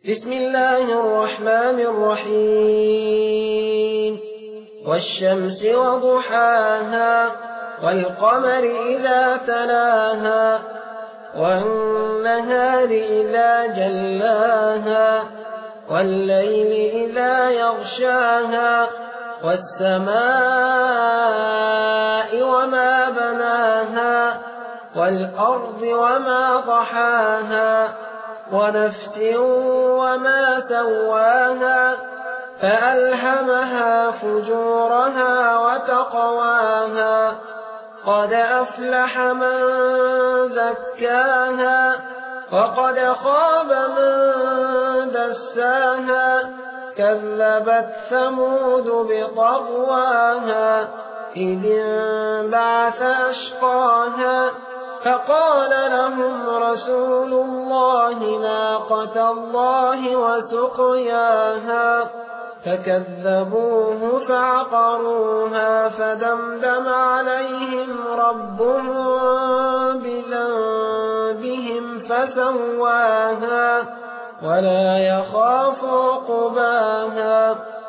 بسم الله الرحمن الرحيم والشمس وضحاها والقمر إذا تلاها والنهار إذا جلاها والليل إذا يغشاها والسماء وما بناها والأرض وما طحاها ونفس وما سواها فألهمها فجورها وتقواها قد أفلح من زكاها وقد خاب من دساها كذبت ثمود بطغواها إذ انبعث أشقاها فقال لهم رسول الله ناقة الله وسقياها فكذبوه فعقروها فدمدم عليهم ربهم بذنبهم فسواها ولا يخاف عقباها